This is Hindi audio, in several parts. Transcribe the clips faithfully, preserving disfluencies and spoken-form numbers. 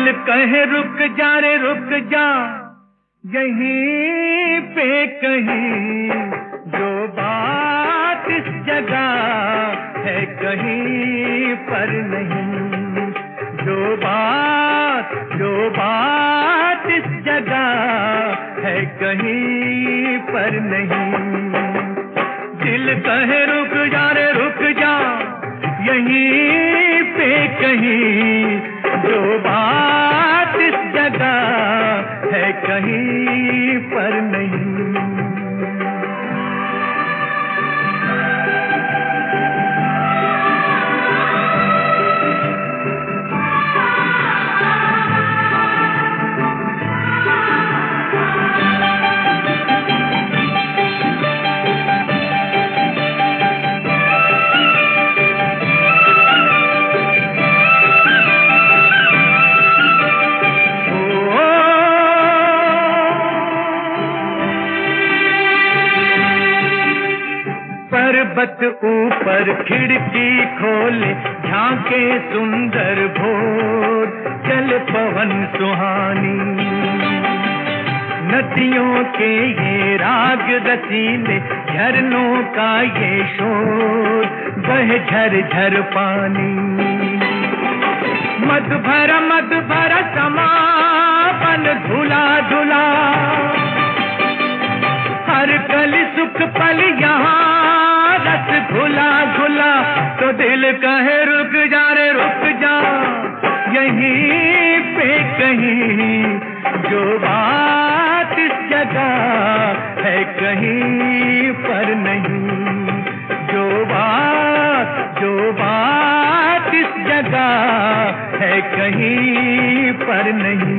दिल कहे रुक जा रे रुक जा, यहीं पे कहीं जो बात इस जगह है कहीं पर नहीं। जो बात जो बात इस जगह है कहीं पर नहीं। दिल कहे रुक जा रे रुक जा, यहीं पे कहीं जो बात इस जगह है कहीं पर नहीं। पर्वत ऊपर खिड़की खोले झांके सुंदर भोर, चल पवन सुहानी। नदियों के ये राग रसीले, झरनों का ये शोर, बह झर झर पानी। मद भरा मद भरा समापन धुला धुला, हर कली सुख पल यहाँ रस घुला घुला। तो दिल कहे रुक जा रे रुक जा, यहीं पे कहीं जो बात इस जगह है कहीं पर नहीं। जो बात जो बात इस जगह है कहीं पर नहीं।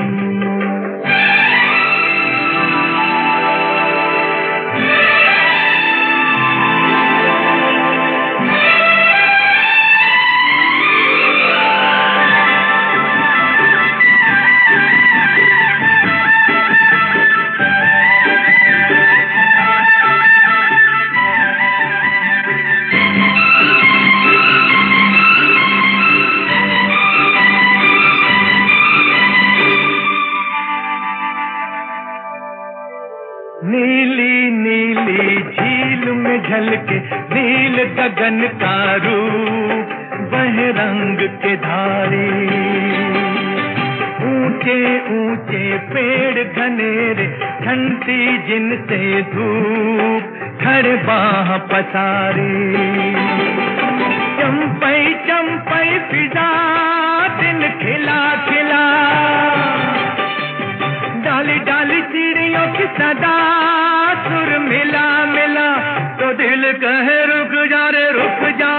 नीली नीली झील में झलके नील गगन का रूप, वह रंग के धारे। ऊंचे ऊंचे पेड़ घनेरे, ठंडी जिनसे धूप, खड़े बाह पसारे। चंपई चंपई फिजा दिन खिला खिला, डाली डाली चिड़ियों की सदा सुर मिला मिला। तो दिल कहे रुक जा रे रुक जा,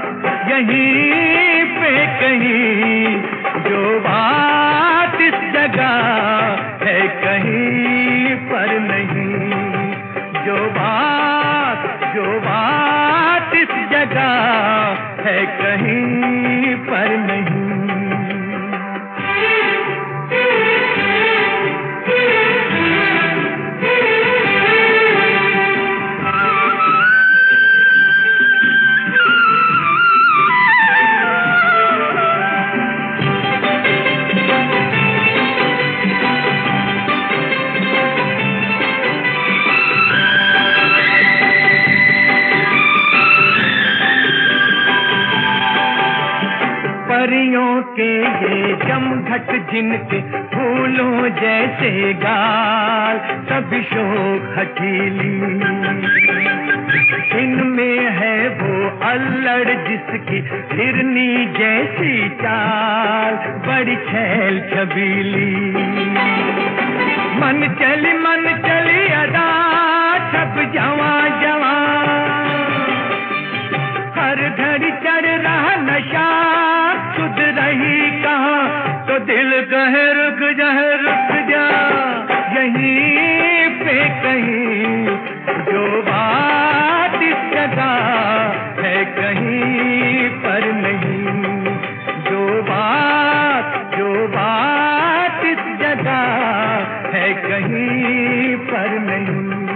यहीं पे कहीं जो बात इस जगह है कहीं पर नहीं। जो बात जो बात इस जगह है कहीं पर नहीं। परियों के ये जमघट जिनके फूलों जैसे गाल, सभी शोक हठीली। इनमें है वो अल्लड़ जिसकी हिरनी जैसी चाल, बड़ी छैल छबीली। मन चली मन चली अदा, छप जवा जवा, हर घड़ी चढ़ रहा नशा, सुध रही कहाँ। तो दिल कहे रुक जा रुक जा, यहीं पे कहीं जो बात इस जगह है कहीं पर नहीं। जो बात जो बात इस जगह है कहीं पर नहीं।